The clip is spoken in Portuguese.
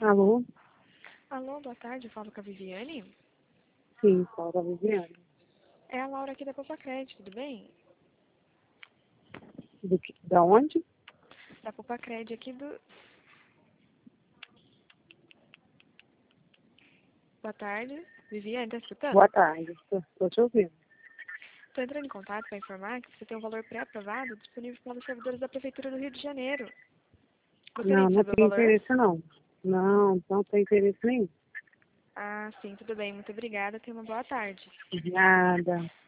Alô? Alô, boa tarde, eu falo com a Viviane. Sim, fala, Viviane. É a Laura aqui da Popacred, tudo bem? Da onde? Da Popacred aqui do... Boa tarde, Viviane, tá escutando? Boa tarde, estou te ouvindo. Tô entrando em contato para informar que você tem um valor pré-aprovado disponível para os servidores da Prefeitura do Rio de Janeiro. Gostaria Não, de não saber o tem valor? interesse não. Não tem interesse nenhum. Ah, sim, tudo bem, muito obrigada, tenha uma boa tarde. Nada.